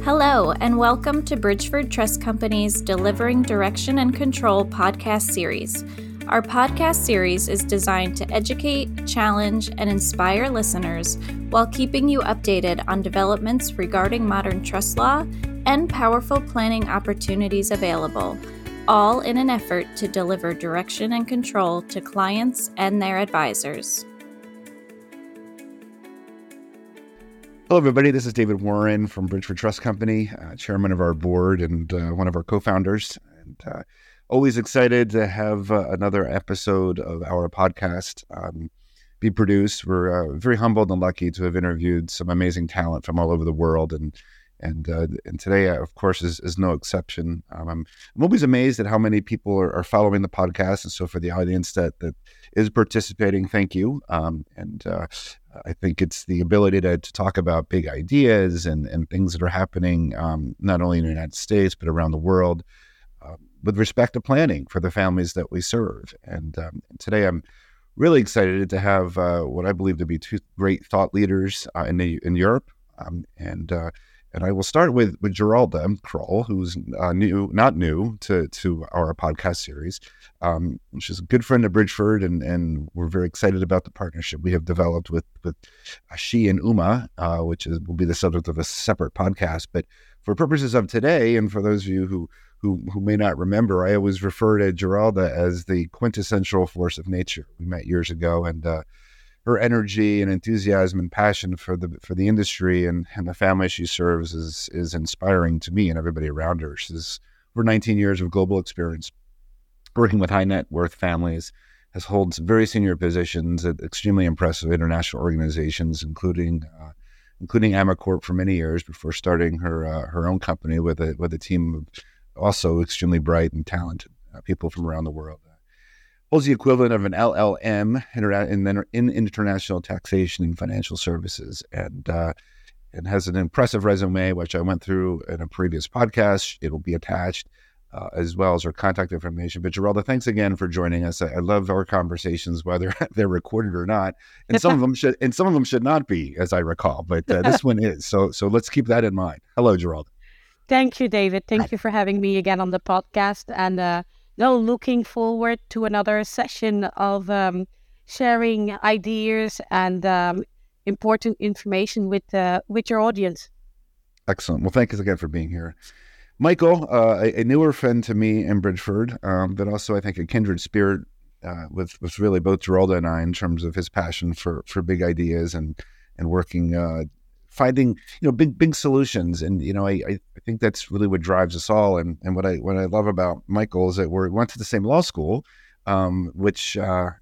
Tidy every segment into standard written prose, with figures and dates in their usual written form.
Hello, and welcome to Bridgeford Trust Company's Delivering Direction and Control podcast series. Our podcast series is designed to educate, challenge, and inspire listeners while keeping you updated on developments regarding modern trust law and powerful planning opportunities available, all in an effort to deliver direction and control to clients and their advisors. Hello, everybody. This is David Warren from Bridgeford Trust Company, chairman of our board and one of our co-founders. And always excited to have another episode of our podcast be produced. We're very humbled and lucky to have interviewed some amazing talent from all over the world, and today, of course, is no exception. I'm always amazed at how many people are following the podcast, and so for the audience that is participating, thank you. I think it's the ability to talk about big ideas and things that are happening not only in the United States but around the world with respect to planning for the families that we serve. And today, I'm really excited to have what I believe to be two great thought leaders in Europe, and I will start with Geralda Kroll, who's not new to our podcast series. She's a good friend of Bridgeford, and we're very excited about the partnership we have developed with she and Uma, which will be the subject of a separate podcast. But for purposes of today, and for those of you who may not remember, I always refer to Geralda as the quintessential force of nature. We met years ago, and her energy and enthusiasm and passion for the industry and the family she serves is inspiring to me and everybody around her. She's over 19 years of global experience working with high net worth families, has held some very senior positions at extremely impressive international organizations, including Amacorp for many years before starting her own company with a team of also extremely bright and talented people from around the world. Holds the equivalent of an LLM in international taxation and financial services, and has an impressive resume, which I went through in a previous podcast. It'll be attached, as well as her contact information. But Geralda, thanks again for joining us. I love our conversations, whether they're recorded or not, and some of them should not be, as I recall. But this one is. So let's keep that in mind. Hello, Geralda. Thank you, David. Thank you for having me again on the podcast, and looking forward to another session of sharing ideas and important information with your audience. Excellent. Well, thank you again for being here. Michael, a newer friend to me in Bridgeford, but also I think a kindred spirit with really both Geralda and I in terms of his passion for big ideas and working, finding big solutions. And I think that's really what drives us all. And what I love about Michael is that we went to the same law school, which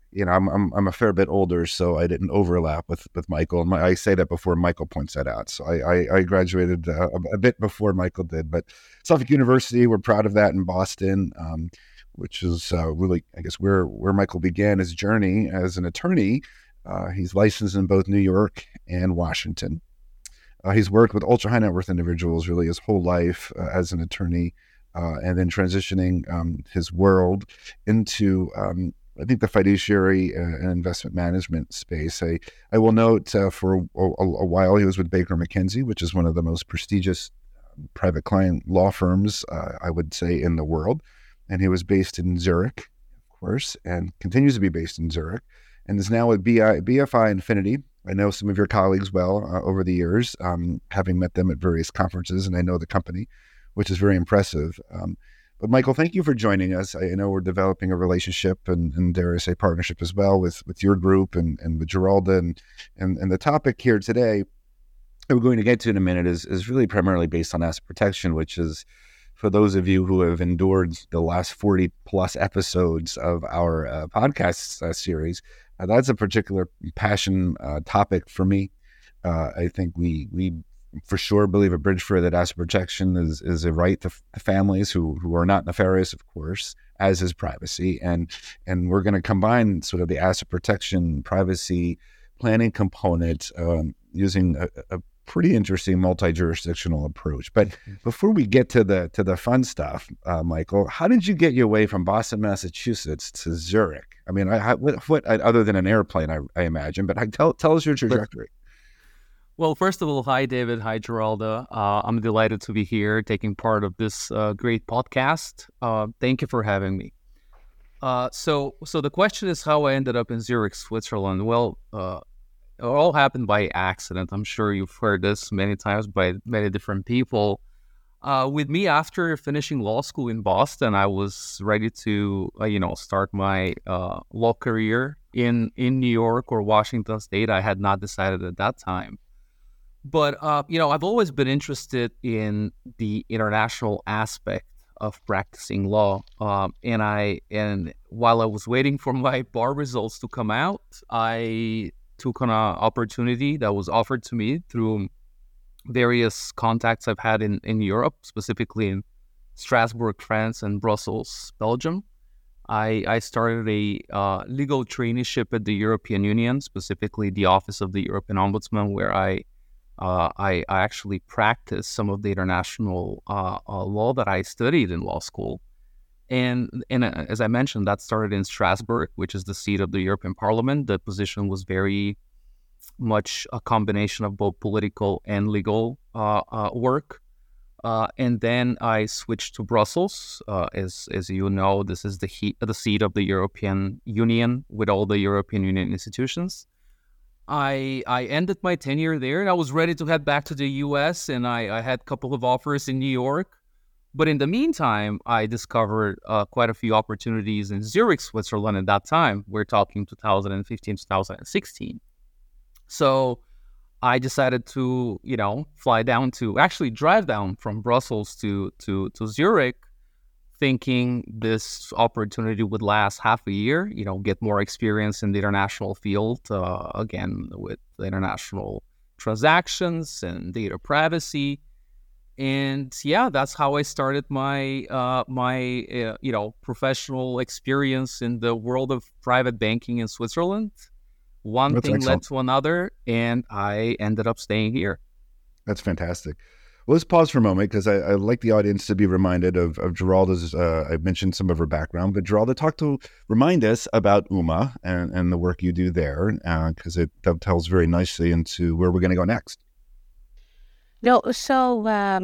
I'm a fair bit older, so I didn't overlap with Michael. And I say that before Michael points that out. So I graduated a bit before Michael did. But Suffolk University, we're proud of that in Boston, which is really, I guess, where Michael began his journey as an attorney. He's licensed in both New York and Washington. He's worked with ultra high net worth individuals really his whole life as an attorney, and then transitioning his world into I think the fiduciary and investment management space. I will note for a while he was with Baker McKenzie, which is one of the most prestigious private client law firms, I would say, in the world. And he was based in Zurich, of course, and continues to be based in Zurich, and is now with BFI Infinity. I know some of your colleagues well over the years, having met them at various conferences, and I know the company, which is very impressive. But Michael, thank you for joining us. I know we're developing a relationship and dare I say partnership as well with your group and with Geralda. And the topic here today that we're going to get to in a minute is really primarily based on asset protection, which is, for those of you who have endured the last 40 plus episodes of our podcast series, that's a particular passion topic for me. I think we for sure believe at Bridgeford that asset protection is a right to families who are not nefarious, of course, as is privacy. And we're going to combine sort of the asset protection privacy planning component using a pretty interesting multi-jurisdictional approach. But before we get to the fun stuff, Michael, how did you get your way from Boston, Massachusetts to Zurich? I mean, what other than an airplane, I imagine, but tell us your trajectory. Well, first of all, hi, David. Hi, Geralda. I'm delighted to be here taking part of this great podcast. Thank you for having me. So the question is how I ended up in Zurich, Switzerland. Well, it all happened by accident. I'm sure you've heard this many times by many different people. With me, after finishing law school in Boston, I was ready to, start my law career in New York or Washington State. I had not decided at that time. But, I've always been interested in the international aspect of practicing law. And while I was waiting for my bar results to come out, I took on an opportunity that was offered to me through various contacts I've had in Europe, specifically in Strasbourg, France, and Brussels, Belgium. I started a legal traineeship at the European Union, specifically the Office of the European Ombudsman, where I actually practiced some of the international law that I studied in law school. And as I mentioned, that started in Strasbourg, which is the seat of the European Parliament. The position was very much a combination of both political and legal work. And then I switched to Brussels. As you know, this is the seat of the European Union with all the European Union institutions. I ended my tenure there, and I was ready to head back to the U.S., and I had a couple of offers in New York. But in the meantime, I discovered quite a few opportunities in Zurich, Switzerland at that time. We're talking 2015, 2016. So I decided to, drive down from Brussels to Zurich, thinking this opportunity would last half a year, get more experience in the international field, again, with international transactions and data privacy. And yeah, that's how I started my professional experience in the world of private banking in Switzerland. One thing led to another, and I ended up staying here. That's fantastic. Well, let's pause for a moment because I like the audience to be reminded of Geralda's, I mentioned some of her background, but Geralda, remind us about UMA and the work you do there, because it dovetails very nicely into where we're going to go next. No, so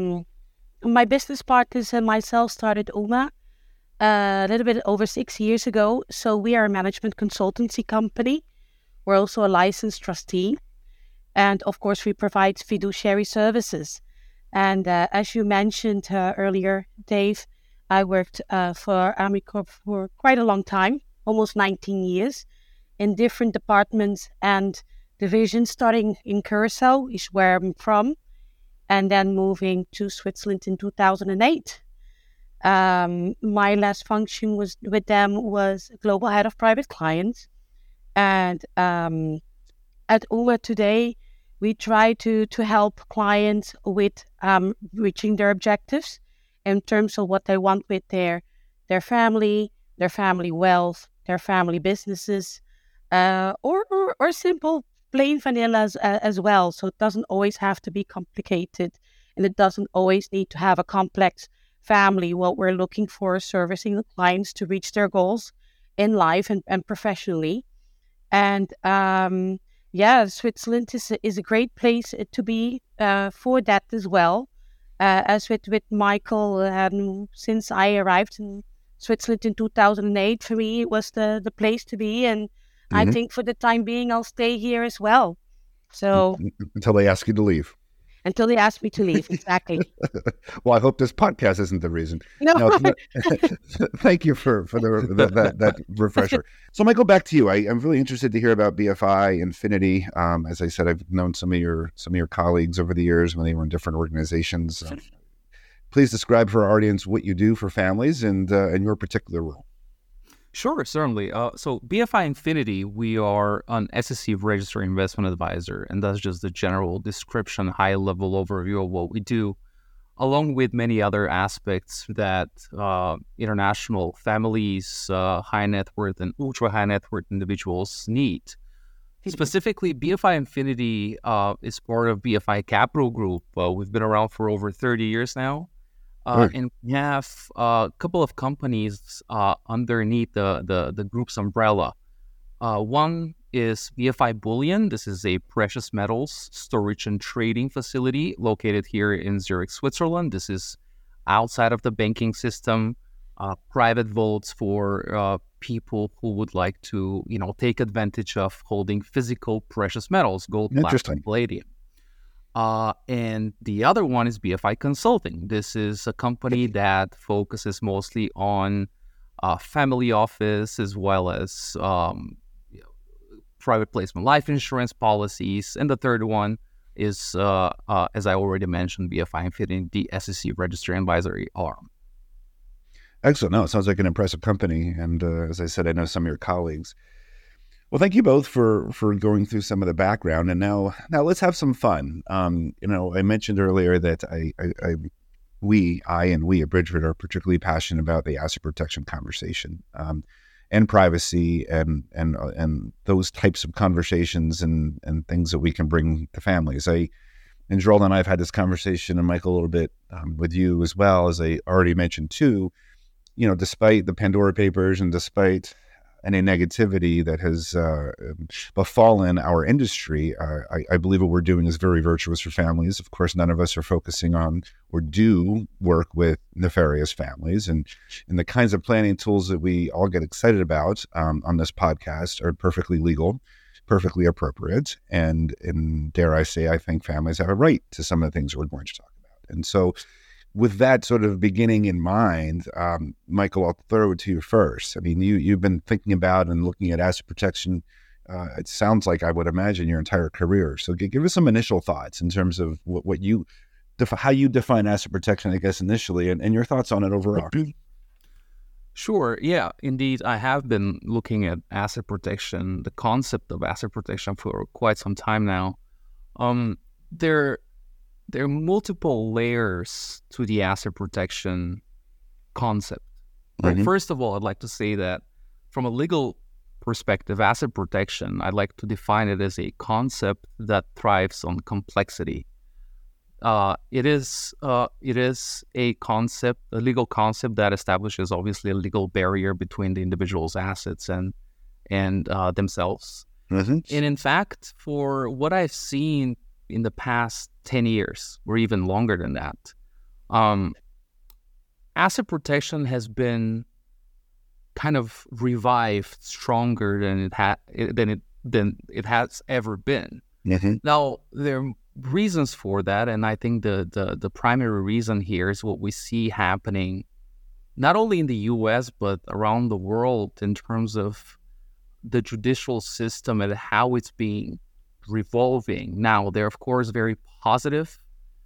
my business partners and myself started UMA a little bit over 6 years ago. So we are a management consultancy company. We're also a licensed trustee. And of course, we provide fiduciary services. And as you mentioned earlier, Dave, I worked for Amicorp for quite a long time, almost 19 years, in different departments and divisions, starting in Curacao, is where I'm from, and then moving to Switzerland in 2008. My last function with them was global head of private clients. And at UMA today, we try to help clients with reaching their objectives in terms of what they want with their family wealth, their family businesses, or simple plain vanilla as well. So it doesn't always have to be complicated, and it doesn't always need to have a complex family. What we're looking for is servicing the clients to reach their goals in life and professionally. And Switzerland is a great place to be for that as well. As with Michael, since I arrived in Switzerland in 2008, for me it was the place to be, and I think for the time being I'll stay here as well. So until they ask you to leave. Until they ask me to leave, exactly. Well, I hope this podcast isn't the reason. No. Thank you for that refresher. So, Michael, back to you. I'm really interested to hear about BFI Infinity. As I said, I've known some of your colleagues over the years when they were in different organizations. Please describe for our audience what you do for families and your particular role. Sure, certainly. So BFI Infinity, we are an SEC registered investment advisor, and that's just the general description, high-level overview of what we do, along with many other aspects that international families, high net worth and ultra high net worth individuals need. Specifically, BFI Infinity is part of BFI Capital Group. We've been around for over 30 years now. And we have a couple of companies underneath the group's umbrella. One is BFI Bullion. This is a precious metals storage and trading facility located here in Zurich, Switzerland. This is outside of the banking system, private vaults for people who would like to, take advantage of holding physical precious metals, gold, platinum, palladium. And the other one is BFI Consulting. This is a company that focuses mostly on family office as well as private placement life insurance policies. And the third one is, as I already mentioned, BFI Infinity, the SEC Registry Advisory arm. Excellent. No, it sounds like an impressive company. And as I said, I know some of your colleagues. Well, thank you both for going through some of the background. And now let's have some fun. I mentioned earlier that we at Bridgeford are particularly passionate about the asset protection conversation and privacy and those types of conversations and things that we can bring to families. And Geraldo and I have had this conversation, and Michael, a little bit with you as well, as I already mentioned too. Despite the Pandora Papers and despite any negativity that has befallen our industry, I believe what we're doing is very virtuous for families. Of course, none of us are focusing on or do work with nefarious families. And the kinds of planning tools that we all get excited about on this podcast are perfectly legal, perfectly appropriate. And dare I say, I think families have a right to some of the things that we're going to talk about. And so with that sort of beginning in mind, Michael, I'll throw it to you first. I mean, you've been thinking about and looking at asset protection, it sounds like, I would imagine, your entire career. So give us some initial thoughts in terms of how you define asset protection, I guess, initially, and your thoughts on it overall. Sure. Yeah, indeed. I have been looking at asset protection, the concept of asset protection, for quite some time now. There are multiple layers to the asset protection concept. Right? Mm-hmm. First of all, I'd like to say that from a legal perspective, asset protection, I'd like to define it as a concept that thrives on complexity. It is a legal concept that establishes obviously a legal barrier between the individual's assets and themselves. Mm-hmm. And in fact, for what I've seen in the past 10 years, or even longer than that, asset protection has been kind of revived stronger than it has ever been. Mm-hmm. Now, there are reasons for that, and I think the primary reason here is what we see happening not only in the U.S. but around the world in terms of the judicial system and how it's being revolving. Now, they're of course very positive,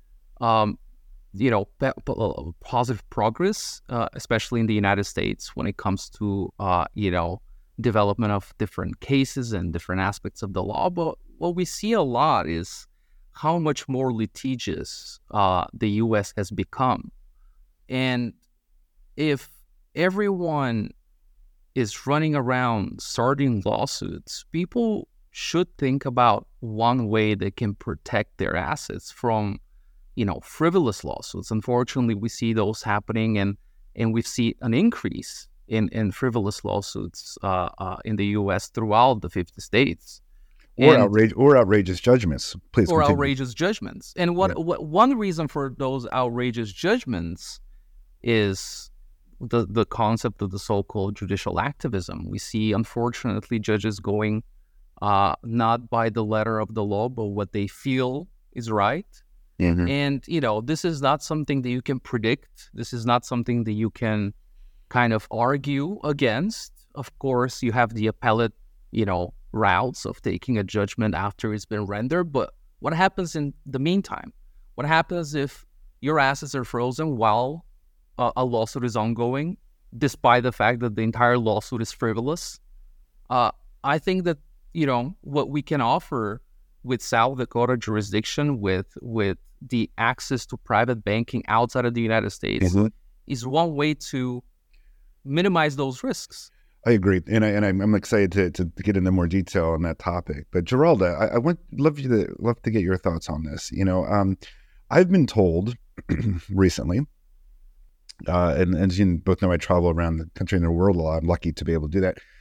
positive progress, especially in the United States when it comes to, development of different cases and different aspects of the law. But what we see a lot is how much more litigious the U.S. has become. And if everyone is running around starting lawsuits, people should think about one way they can protect their assets from, frivolous lawsuits. Unfortunately, we see those happening, and we see an increase in frivolous lawsuits in the U.S. throughout the 50 states. Or outrageous judgments, please. Or continue. Outrageous judgments. And what one reason for those outrageous judgments is the concept of the so-called judicial activism. We see, unfortunately, judges going not by the letter of the law, but what they feel is right. Mm-hmm. And, this is not something that you can predict. This is not something that you can kind of argue against. Of course, you have the appellate, routes of taking a judgment after it's been rendered. But what happens in the meantime? What happens if your assets are frozen while a lawsuit is ongoing, despite the fact that the entire lawsuit is frivolous? I think that, what we can offer with South Dakota jurisdiction, with the access to private banking outside of the United States, mm-hmm. is one way to minimize those risks. I agree, and I'm excited to get into more detail on that topic. But Geraldo, I would love to get your thoughts on this. I've been told recently, and as you both know, I travel around the country and the world a lot. I'm lucky to be able to do that.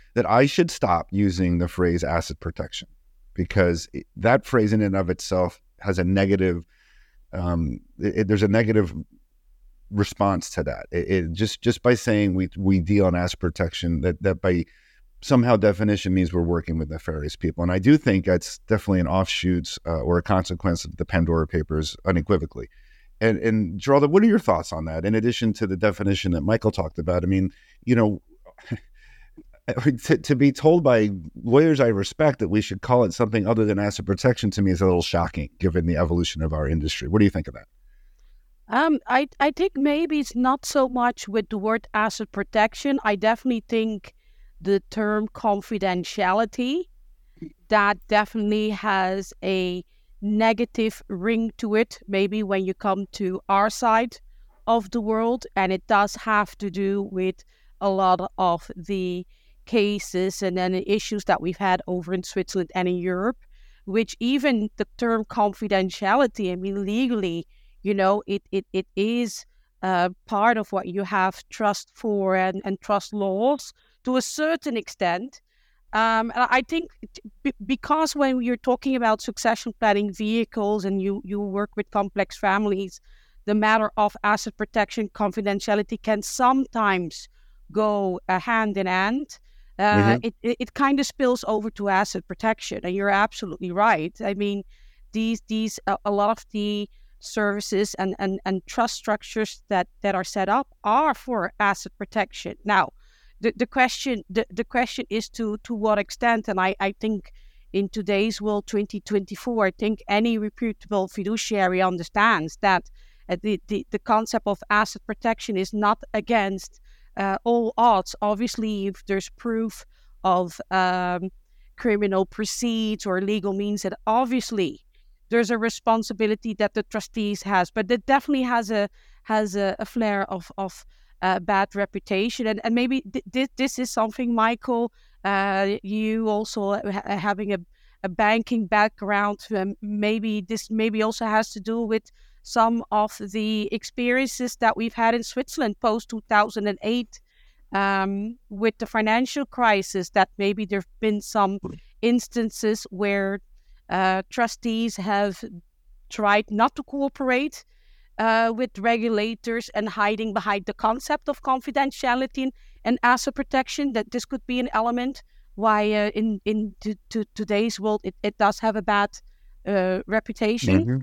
that I should stop using the phrase asset protection, because that phrase in and of itself has a negative, there's a negative response to that. It just by saying we deal in asset protection, that by somehow definition means we're working with nefarious people. And I do think that's definitely an offshoot or a consequence of the Pandora Papers, unequivocally. And Geraldo, what are your thoughts on that? In addition to the definition that Michael talked about, I mean, to be told by lawyers I respect that we should call it something other than asset protection, to me is a little shocking, given the evolution of our industry. What do you think of that? I think maybe it's not so much with the word asset protection. I definitely think the term confidentiality, that definitely has a negative ring to it, maybe when you come to our side of the world. And it does have to do with a lot of the cases and then the issues that we've had over in Switzerland and in Europe, which even the term confidentiality, I mean, legally, it is part of what you have trust for and trust laws to a certain extent. And I think because when you're talking about succession planning vehicles and you work with complex families, the matter of asset protection confidentiality can sometimes go hand in hand. It kind of spills over to asset protection, and you're absolutely right. I mean, these a lot of the services and trust structures that are set up are for asset protection. Now, the question is to what extent, and I think in today's world, 2024, I think any reputable fiduciary understands that the concept of asset protection is not against all odds. Obviously, if there's proof of criminal proceeds or legal means, that obviously there's a responsibility that the trustees has, but it definitely has a flair of bad reputation. And maybe this is something, Michael, you also having a banking background, maybe this also has to do with some of the experiences that we've had in Switzerland post 2008 with the financial crisis, that maybe there have been some instances where trustees have tried not to cooperate with regulators and hiding behind the concept of confidentiality and asset protection, that this could be an element why in today's world it does have a bad reputation.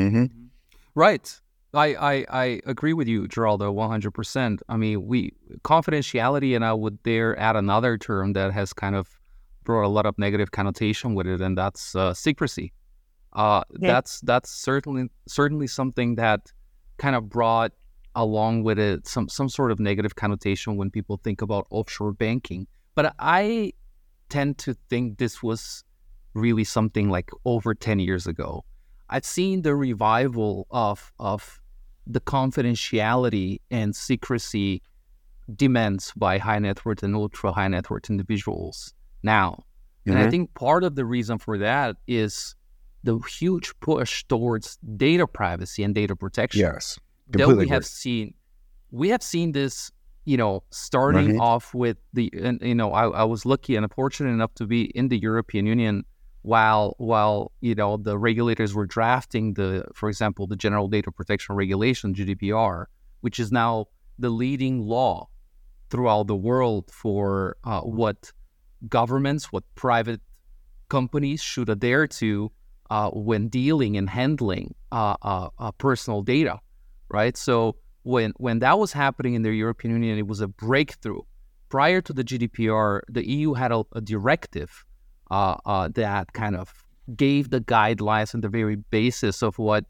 Right. I agree with you, Geraldo, 100%. I mean, confidentiality, and I would dare add another term that has kind of brought a lot of negative connotation with it, and that's secrecy. That's certainly something that kind of brought along with it some sort of negative connotation when people think about offshore banking. But I tend to think this was really something like over 10 years ago. I've seen the revival of the confidentiality and secrecy demands by high net worth and ultra high net worth individuals now. And I think part of the reason for that is the huge push towards data privacy and data protection. Yes, that we have seen. We have seen this, starting off with I was lucky and fortunate enough to be in the European Union while the regulators were drafting for example, the General Data Protection Regulation, GDPR, which is now the leading law throughout the world for what governments, what private companies should adhere to when dealing and handling personal data, right? So when that was happening in the European Union, it was a breakthrough. Prior to the GDPR, the EU had a directive that kind of gave the guidelines and the very basis of what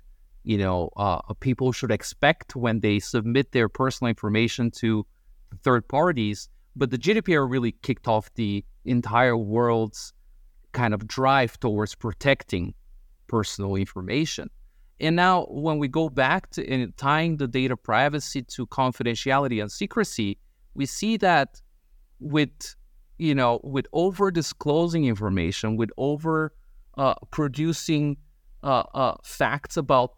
people should expect when they submit their personal information to third parties. But the GDPR really kicked off the entire world's kind of drive towards protecting personal information. And now when we go back to tying the data privacy to confidentiality and secrecy, we see that with over disclosing information, with over producing facts about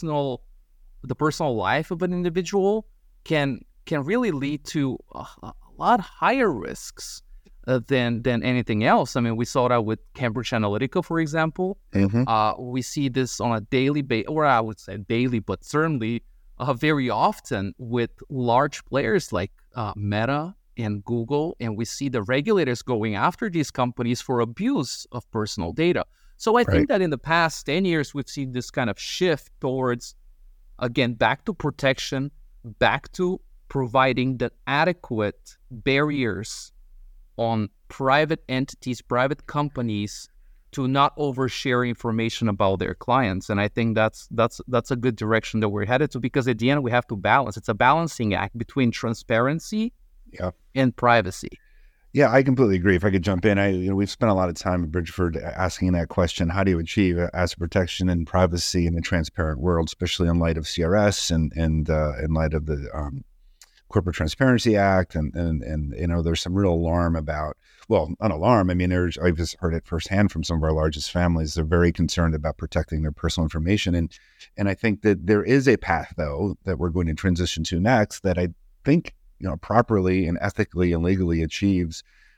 the personal life of an individual can really lead to a lot higher risks than anything else. I mean, we saw that with Cambridge Analytica, for example. We see this on a daily basis, or I would say daily, but certainly very often with large players like Meta and Google, and we see the regulators going after these companies for abuse of personal data. So I think that in the past 10 years, we've seen this kind of shift towards, again, back to protection, back to providing the adequate barriers on private entities, private companies to not overshare information about their clients. And I think that's a good direction that we're headed to, because at the end we have to balance. It's a balancing act between transparency and privacy. Yeah, I completely agree. If I could jump in, we've spent a lot of time at Bridgeford asking that question: how do you achieve asset protection and privacy in a transparent world, especially in light of CRS and in light of the Corporate Transparency Act, and there's some real alarm about, well, not alarm. I mean, I've just heard it firsthand from some of our largest families. They're very concerned about protecting their personal information, and I think that there is a path, though, that we're going to transition to next that I think properly and ethically and legally achieves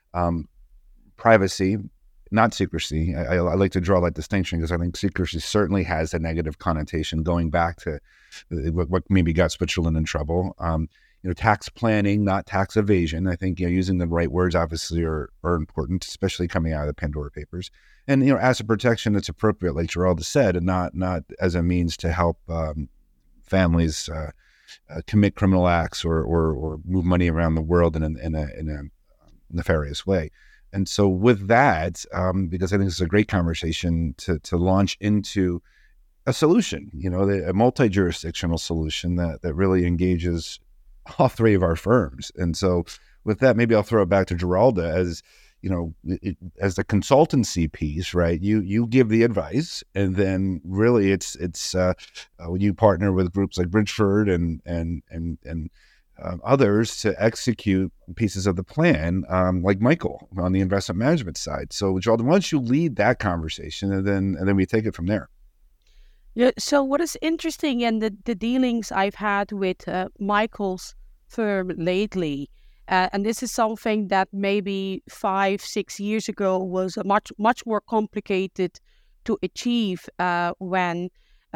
privacy, not secrecy. I like to draw that distinction because I think secrecy certainly has a negative connotation going back to what maybe got Switzerland in trouble. Tax planning, not tax evasion. I think using the right words obviously are important, especially coming out of the Pandora Papers. And asset protection that's appropriate, like Geralda said, and not as a means to help families commit criminal acts or move money around the world in a nefarious way. And so with that, because I think this is a great conversation to launch into a solution, a multi-jurisdictional solution that really engages all three of our firms. And so with that, maybe I'll throw it back to Geralda as, as the consultancy piece, right? You give the advice, and then really it's when you partner with groups like Bridgeford and others to execute pieces of the plan, like Michael on the investment management side. So Geralda, why don't you lead that conversation, and then we take it from there. Yeah. So what is interesting in the dealings I've had with Michael's firm lately, and this is something that maybe 5-6 years ago was much more complicated to achieve when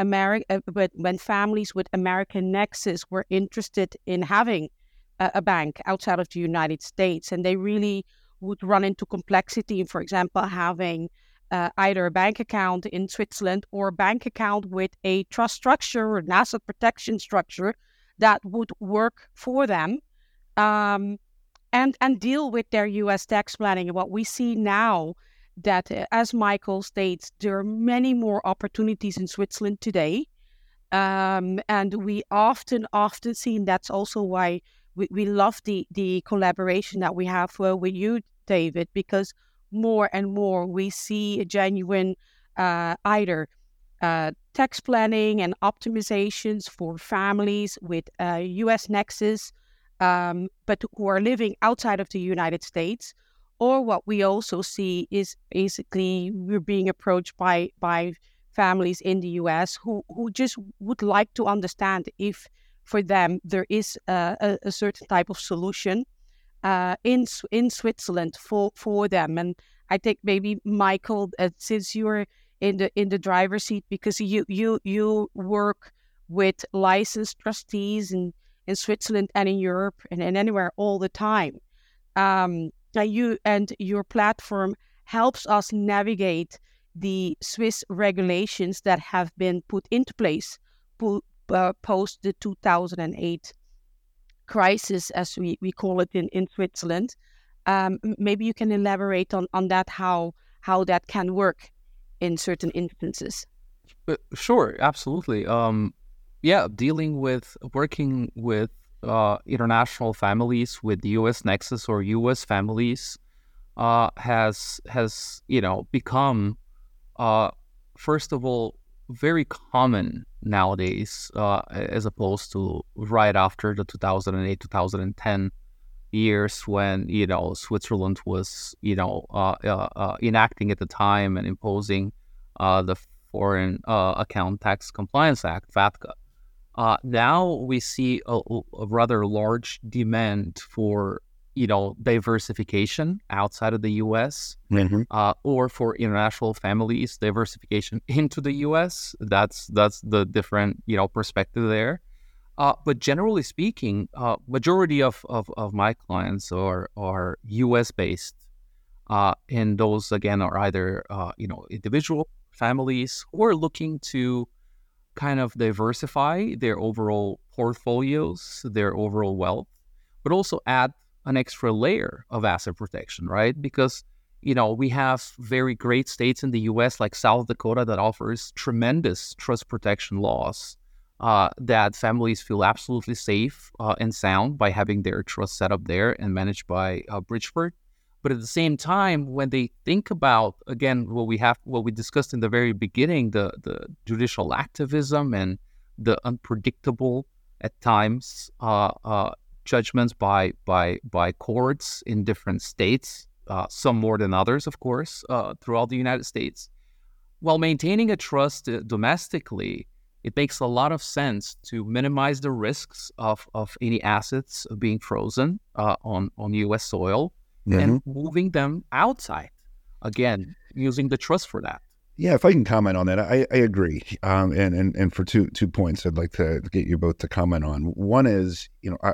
families with American nexus were interested in having a bank outside of the United States, and they really would run into complexity in, for example, having either a bank account in Switzerland or a bank account with a trust structure or an asset protection structure that would work for them, and deal with their U.S. tax planning. And what we see now, that as Michael states, there are many more opportunities in Switzerland today, and we often see, and that's also why we love the collaboration that we have with you, David, because more and more we see a genuine either tax planning and optimizations for families with U.S. nexus, but who are living outside of the United States. Or what we also see is basically we're being approached by families in the U.S. who just would like to understand if for them there is a certain type of solution in Switzerland for them. And I think maybe Michael, since you're in the driver's seat, because you work with licensed trustees in Switzerland and in Europe and anywhere all the time. You and your platform helps us navigate the Swiss regulations that have been put into place post the 2008 crisis, as we call it in Switzerland. Maybe you can elaborate on that, how that can work in certain instances. Sure, absolutely. Working with international families with U.S. nexus or U.S. families has become first of all very common nowadays, as opposed to right after the 2008-2010 years when Switzerland was enacting at the time and imposing the Foreign Account Tax Compliance Act, FATCA. Now we see a rather large demand for diversification outside of the U.S. Mm-hmm. Or for international families, diversification into the U.S. That's the different perspective there. But generally speaking, majority of my clients are U.S. based, and those again are either individual families who are looking to kind of diversify their overall portfolios, their overall wealth, but also add an extra layer of asset protection, right? Because, we have very great states in the U.S. like South Dakota that offers tremendous trust protection laws that families feel absolutely safe and sound by having their trust set up there and managed by Bridgeford. But at the same time, when they think about, again, what we discussed in the very beginning, the judicial activism and the unpredictable at times judgments by courts in different states, some more than others, of course, throughout the United States, while maintaining a trust domestically, it makes a lot of sense to minimize the risks of any assets being frozen on U.S. soil. Mm-hmm. And moving them outside, again, using the trust for that. Yeah, if I can comment on that, I agree. And for two points I'd like to get you both to comment on. One is,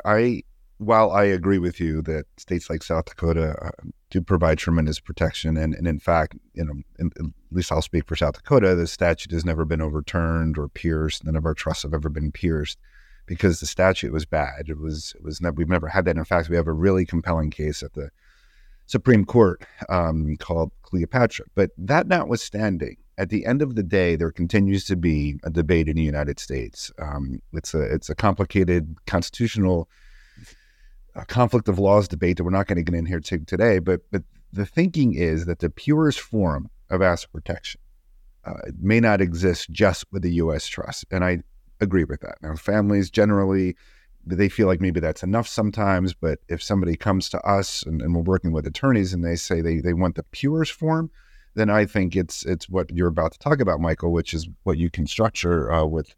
while I agree with you that states like South Dakota do provide tremendous protection, and in fact, at least I'll speak for South Dakota, the statute has never been overturned or pierced. None of our trusts have ever been pierced because the statute was bad. We've never had that. In fact, we have a really compelling case at the Supreme Court called Cleopatra. But that notwithstanding, at the end of the day, there continues to be a debate in the United States. It's a complicated constitutional conflict of laws debate that we're not going to get in here today. But the thinking is that the purest form of asset protection may not exist just with the U.S. trust, and I agree with that. Now, families generally, they feel like maybe that's enough sometimes, but if somebody comes to us and we're working with attorneys and they say they want the purest form, then I think it's what you're about to talk about, Michael, which is what you can structure with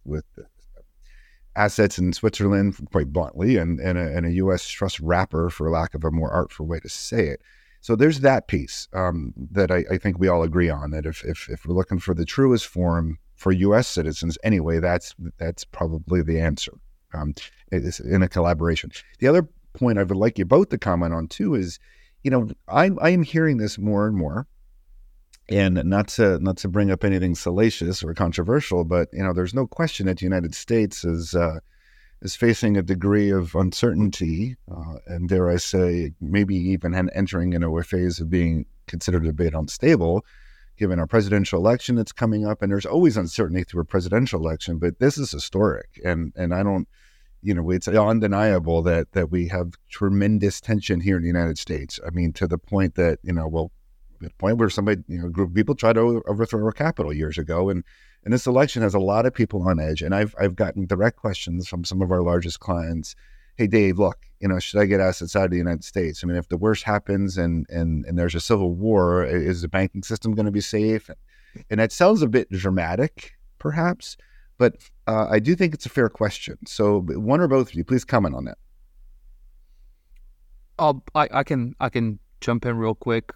assets in Switzerland, quite bluntly, and a U.S. trust wrapper, for lack of a more artful way to say it. So there's that piece that I think we all agree on, that if we're looking for the truest form for U.S. citizens anyway, that's probably the answer. It's in a collaboration. The other point I would like you both to comment on too is, I am hearing this more and more, and not to bring up anything salacious or controversial, but there's no question that the United States is facing a degree of uncertainty, and dare I say, maybe even entering into a phase of being considered a bit unstable, given our presidential election that's coming up. And there's always uncertainty through a presidential election, but this is historic, and I don't. It's undeniable that we have tremendous tension here in the United States. I mean, to the point that, the point where somebody, a group of people tried to overthrow our Capitol years ago. And this election has a lot of people on edge. And I've gotten direct questions from some of our largest clients. Hey, Dave, look, should I get assets out of the United States? I mean, if the worst happens and there's a civil war, is the banking system going to be safe? And that sounds a bit dramatic, perhaps. But I do think it's a fair question. So one or both of you, please comment on that. I can jump in real quick.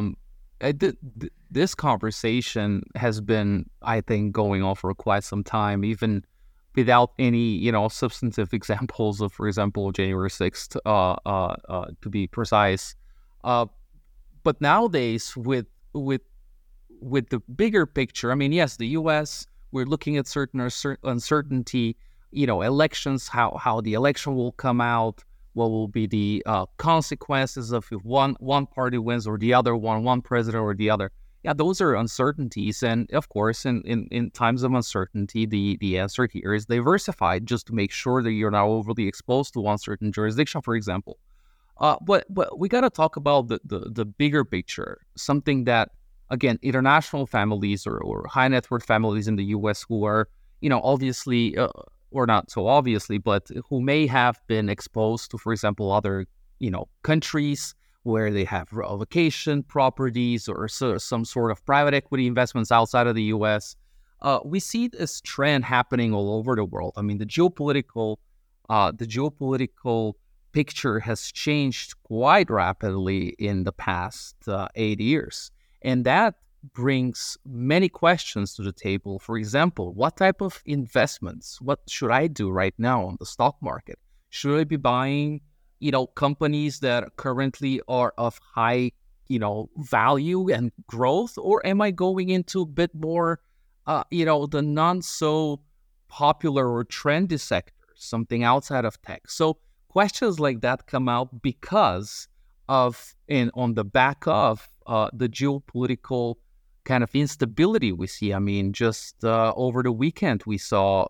This conversation has been, I think, going on for quite some time, even without any, substantive examples of, for example, January 6th, to be precise. But nowadays, with the bigger picture, I mean, yes, the U.S., we're looking at certain uncertainty, elections, how the election will come out, what will be the consequences of if one party wins or the other one president or the other. Yeah, those are uncertainties. And of course, in times of uncertainty, the answer here is diversified, just to make sure that you're not overly exposed to one certain jurisdiction, for example. But we got to talk about the bigger picture, something that, again, international families or high net worth families in the U.S. who are, obviously, or not so obviously, but who may have been exposed to, for example, other, countries where they have vacation properties or some sort of private equity investments outside of the U.S. We see this trend happening all over the world. I mean, the geopolitical picture has changed quite rapidly in the past 8 years. And that brings many questions to the table. For example, what type of investments, what should I do right now on the stock market? Should I be buying, companies that currently are of high, value and growth, or am I going into a bit more, the non so popular or trendy sectors, something outside of tech? So questions like that come out because of, and on the back of the geopolitical kind of instability we see. I mean, just over the weekend, we saw,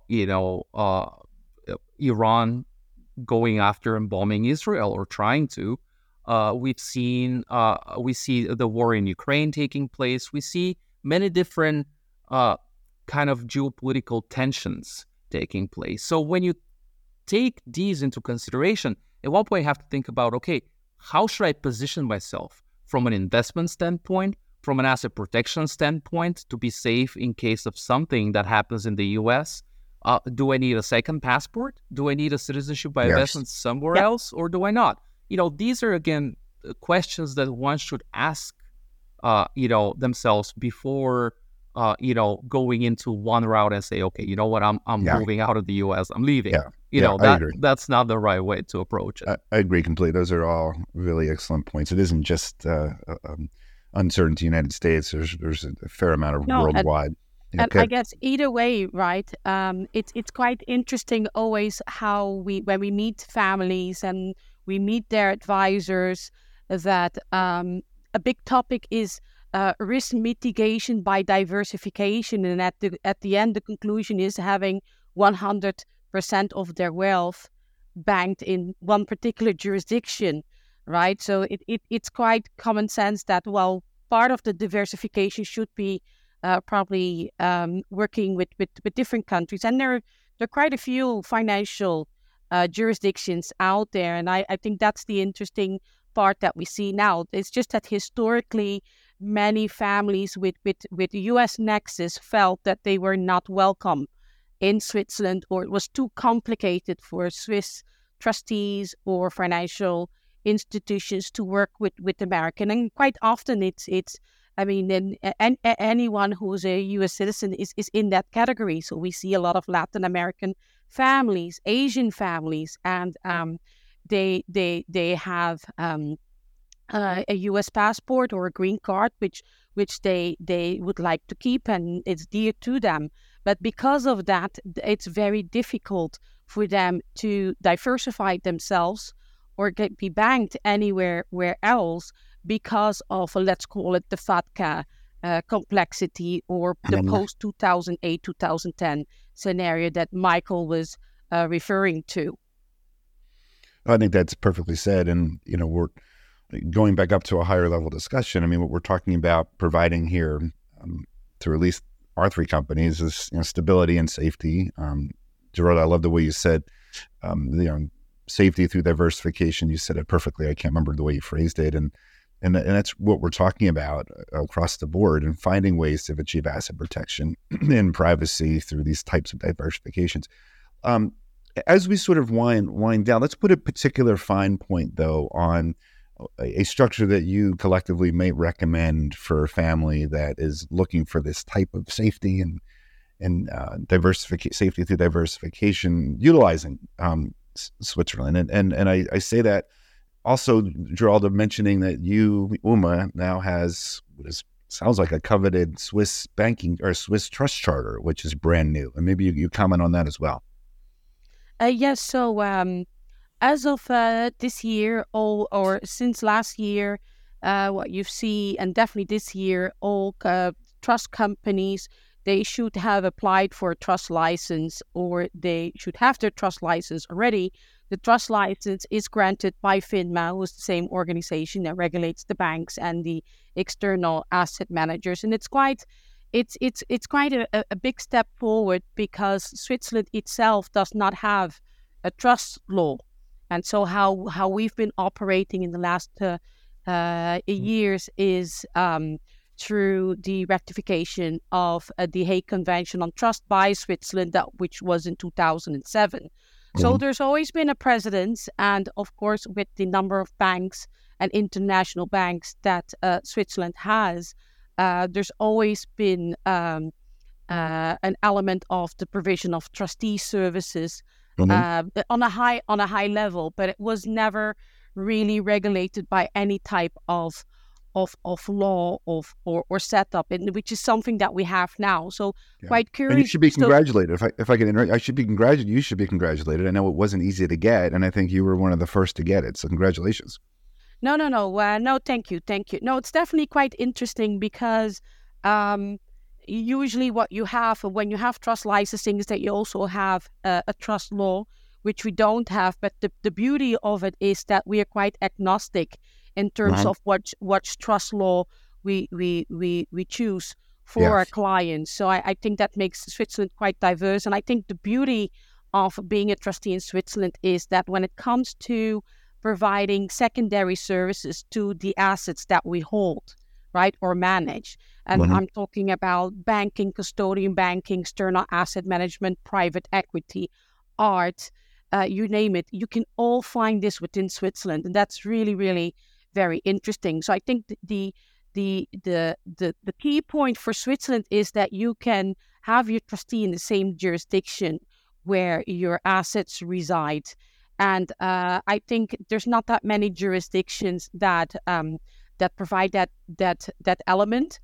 Iran going after and bombing Israel, or trying to. We see the war in Ukraine taking place. We see many different kind of geopolitical tensions taking place. So when you take these into consideration, at one point you have to think about, okay, how should I position myself from an investment standpoint, from an asset protection standpoint, to be safe in case of something that happens in the U.S.? Do I need a second passport? Do I need a citizenship by investment somewhere else, or do I not? These are, again, questions that one should ask, themselves before, going into one route and say, okay, you know what, I'm moving out of the U.S., I'm leaving. I agree. That's not the right way to approach it. I agree completely. Those are all really excellent points. It isn't just uncertainty in the United States. There's a fair amount of worldwide. And I guess either way, right? It's quite interesting always how when we meet families and we meet their advisors, that a big topic is risk mitigation by diversification, and at the end, the conclusion is having 100% of their wealth banked in one particular jurisdiction, right? So it's quite common sense that, well, part of the diversification should be probably working with different countries. And there are quite a few financial jurisdictions out there. And I think that's the interesting part that we see now. It's just that historically, many families with U.S. nexus felt that they were not welcome in Switzerland, or it was too complicated for Swiss trustees or financial institutions to work with American. And quite often anyone who's a U.S. citizen is in that category. So we see a lot of Latin American families, Asian families, and they have a U.S. passport or a green card, which they would like to keep, and it's dear to them. But because of that, it's very difficult for them to diversify themselves or be banked anywhere else, because of, let's call it, the FATCA complexity, or the post-2008, 2010 scenario that Michael was referring to. I think that's perfectly said. And, we're going back up to a higher level discussion. I mean, what we're talking about providing here to at least our three companies is stability and safety. Geraldo, I love the way you said, safety through diversification. You said it perfectly. I can't remember the way you phrased it. And that's what we're talking about across the board, and finding ways to achieve asset protection and privacy through these types of diversifications. As we sort of wind down, let's put a particular fine point, though, on a structure that you collectively may recommend for a family that is looking for this type of safety and safety through diversification, utilizing Switzerland. And I say that also, Geraldo, mentioning that you, UMA, now has what sounds like a coveted Swiss banking or Swiss trust charter, which is brand new. And maybe you comment on that as well. Yes. So as of this year, or since last year, what you see, and definitely this year, all trust companies, they should have applied for a trust license, or they should have their trust license already. The trust license is granted by FINMA, who is the same organization that regulates the banks and the external asset managers. And it's quite a big step forward, because Switzerland itself does not have a trust law. And so how we've been operating in the last years is through the ratification of the Hague Convention on Trust by Switzerland, which was in 2007. So there's always been a precedence, and of course, with the number of banks and international banks that Switzerland has, there's always been an element of the provision of trustee services on a high level, but it was never really regulated by any type of law or setup, which is something that we have now. So quite curious. And you should be congratulated. If I can interrupt, I should be congratulated. You should be congratulated. I know it wasn't easy to get, and I think you were one of the first to get it. So congratulations. No. No, thank you. No, it's definitely quite interesting because usually what you have when you have trust licensing is that you also have a trust law, which we don't have. But the beauty of it is that we are quite agnostic in terms of what trust law we choose for our clients. So I think that makes Switzerland quite diverse. And I think the beauty of being a trustee in Switzerland is that when it comes to providing secondary services to the assets that we hold, right, or manage. And I'm talking about banking, custodian banking, external asset management, private equity, art, you name it. You can all find this within Switzerland. And that's really, really very interesting. So I think the key point for Switzerland is that you can have your trustee in the same jurisdiction where your assets reside. And I think there's not that many jurisdictions that provide that element.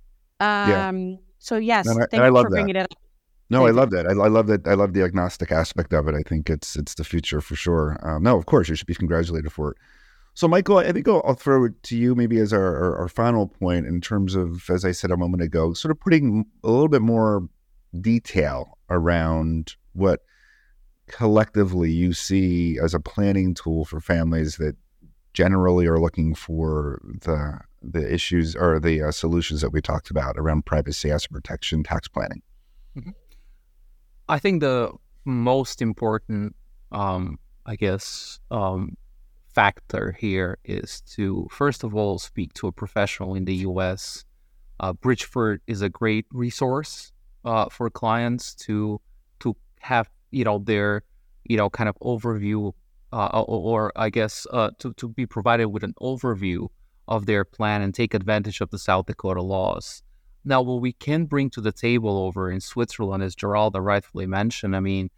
So yes, thank you for bringing it up. No, I love that. I love that. I love the agnostic aspect of it. I think it's the future for sure. No, of course, you should be congratulated for it. So, Michael, I think I'll throw it to you maybe as our final point in terms of, as I said a moment ago, sort of putting a little bit more detail around what collectively you see as a planning tool for families that generally are looking for the issues or the solutions that we talked about around privacy, asset protection, tax planning. I think the most important, factor here is to, first of all, speak to a professional in the U.S. Bridgeford is a great resource for clients to have, their, kind of overview to be provided with an overview of their plan and take advantage of the South Dakota laws. Now, what we can bring to the table over in Switzerland, as Geralda rightfully mentioned,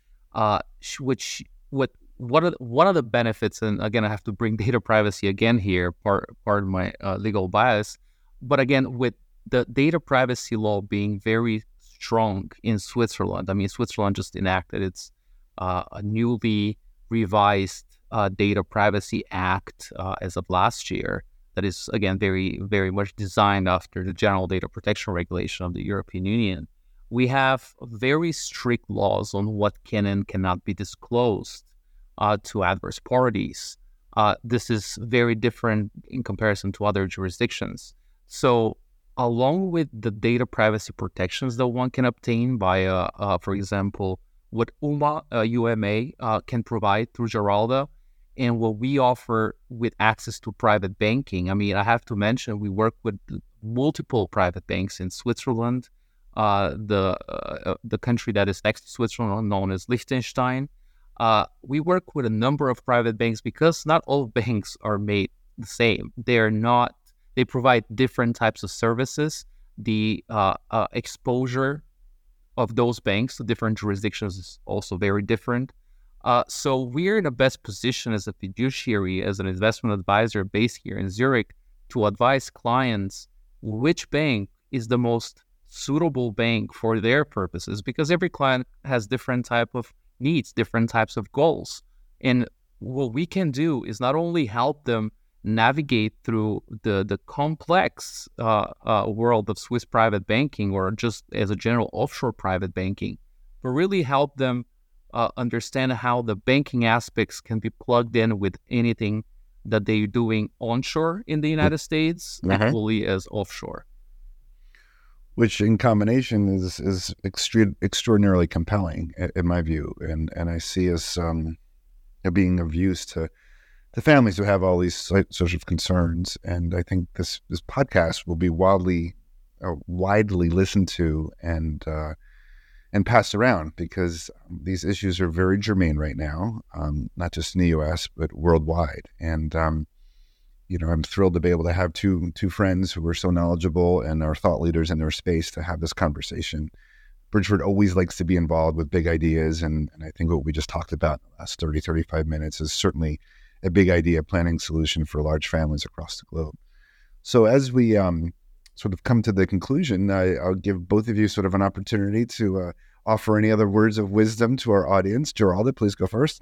one of the benefits, and again, I have to bring data privacy again here, part of my legal bias, but again, with the data privacy law being very strong in Switzerland, Switzerland just enacted its a newly revised Data Privacy Act as of last year that is, again, very, very much designed after the General Data Protection Regulation of the European Union. We have very strict laws on what can and cannot be disclosed to adverse parties. This is very different in comparison to other jurisdictions. So along with the data privacy protections that one can obtain by, for example, what UMA can provide through Geralda, and what we offer with access to private banking. I have to mention we work with multiple private banks in Switzerland, the country that is next to Switzerland, known as Liechtenstein. We work with a number of private banks because not all banks are made the same. They provide different types of services. The exposure of those banks to different jurisdictions is also very different. So we're in the best position as a fiduciary, as an investment advisor based here in Zurich, to advise clients which bank is the most suitable bank for their purposes, because every client has different type of needs, different types of goals. And what we can do is not only help them navigate through the complex world of Swiss private banking, or just as a general offshore private banking, but really help them understand how the banking aspects can be plugged in with anything that they're doing onshore in the United States, equally as offshore. Which in combination is extraordinarily compelling in my view. And I see us being of use to families who have all these sorts of concerns. And I think this podcast will be widely listened to, and and passed around, because these issues are very germane right now, not just in the U.S., but worldwide. And, I'm thrilled to be able to have two friends who are so knowledgeable and are thought leaders in their space to have this conversation. Bridgeford always likes to be involved with big ideas, and I think what we just talked about in the last 30, 35 minutes is certainly a big idea planning solution for large families across the globe. So as we sort of come to the conclusion, I'll give both of you sort of an opportunity to offer any other words of wisdom to our audience. Geralda, please go first.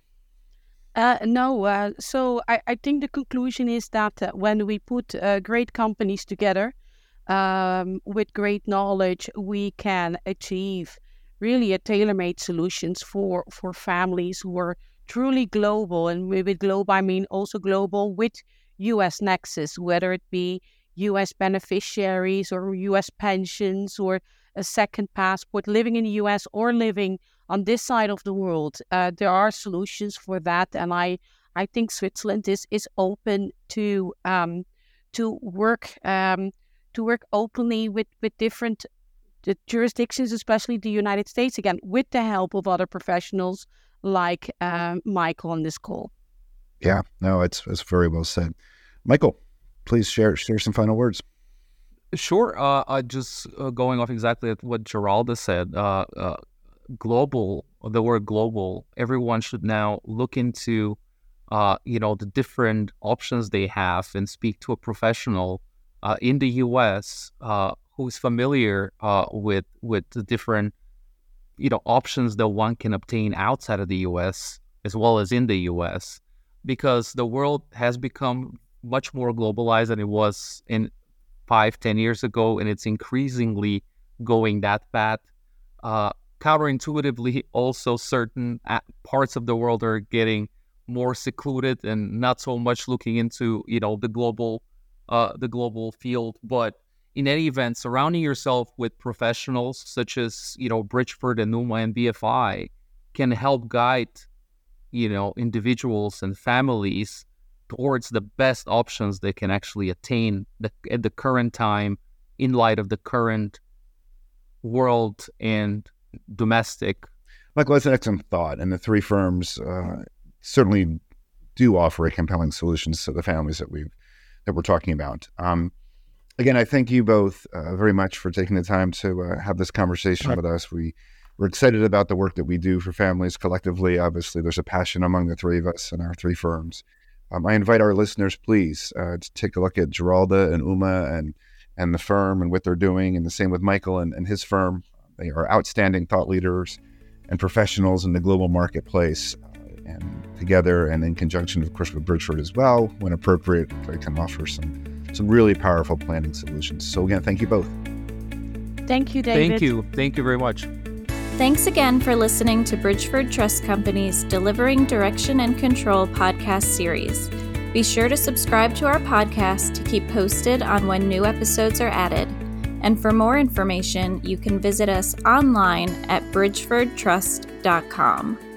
So I think the conclusion is that when we put great companies together with great knowledge, we can achieve really a tailor-made solutions for families who are truly global. And with global, I mean also global with U.S. nexus, whether it be U.S. beneficiaries or U.S. pensions or a second passport, living in the U.S. or living on this side of the world. There are solutions for that, and I think Switzerland is open to work openly with different jurisdictions, especially the United States, again with the help of other professionals like Michael on this call. Yeah, no, it's very well said. Michael, please share some final words. Sure. Just going off exactly at what Geralda said, global, the word global, everyone should now look into, the different options they have and speak to a professional in the U.S. Who's familiar with the different, options that one can obtain outside of the U.S. as well as in the U.S. because the world has become much more globalized than it was in 5-10 years ago, and it's increasingly going that path. Counterintuitively, also certain parts of the world are getting more secluded and not so much looking into the global field. But in any event, surrounding yourself with professionals such as Bridgeford and UMA and BFI can help guide individuals and families towards the best options they can actually attain at the current time in light of the current world and domestic. Michael, that's an excellent thought. And the three firms certainly do offer a compelling solutions to the families that we're talking about. Again, I thank you both very much for taking the time to have this conversation with us. We're excited about the work that we do for families collectively. Obviously, there's a passion among the three of us and our three firms. I invite our listeners, please, to take a look at Geralda and UMA and the firm and what they're doing, and the same with Michael and his firm. They are outstanding thought leaders and professionals in the global marketplace. And together, and in conjunction, of course, with Bridgeford as well, when appropriate, they can offer some really powerful planning solutions. So again, thank you both. Thank you, David. Thank you very much. Thanks again for listening to Bridgeford Trust Company's Delivering Direction and Control podcast series. Be sure to subscribe to our podcast to keep posted on when new episodes are added. And for more information, you can visit us online at bridgefordtrust.com.